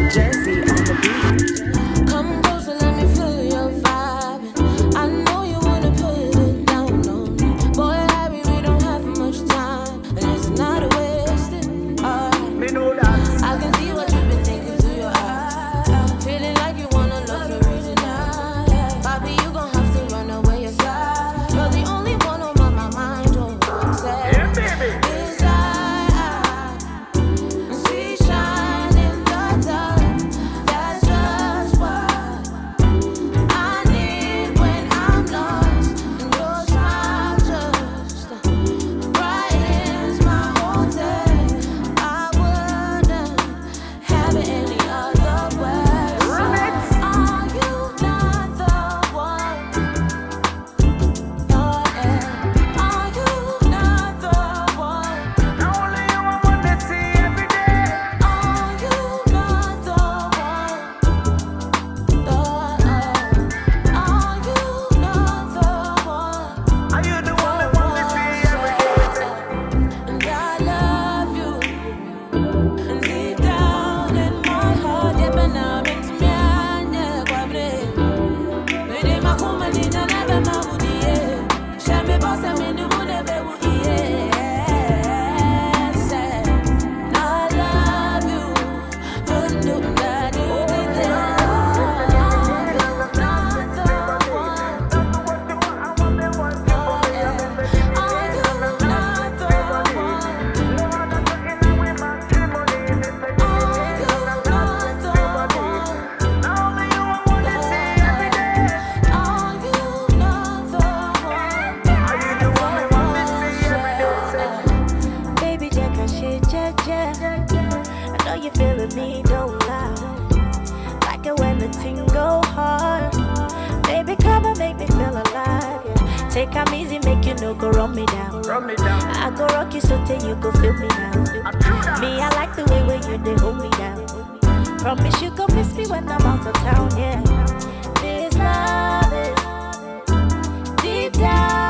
Jersey on the beat. Come closer, let me feel your vibe. I know you wanna put it down on me. Boy, Harry, we don't have much time, and it's not a wasting. Me know that. I can see what you've been thinking through your eyes. Feeling like you wanna love for me tonight. Bobby, you gon' have to run away yourself. You're the only one on my mind. Don't say. Yeah, baby. You feeling me, don't lie. Like it when the ting go hard. Baby, come and make me feel alive, yeah. Take time easy, make you no go run me down. Run me down. I go rock you so till you go feel me now. Me, I like the way where you they hold me down. Promise you go miss me when I'm out of town, yeah. This love is deep down.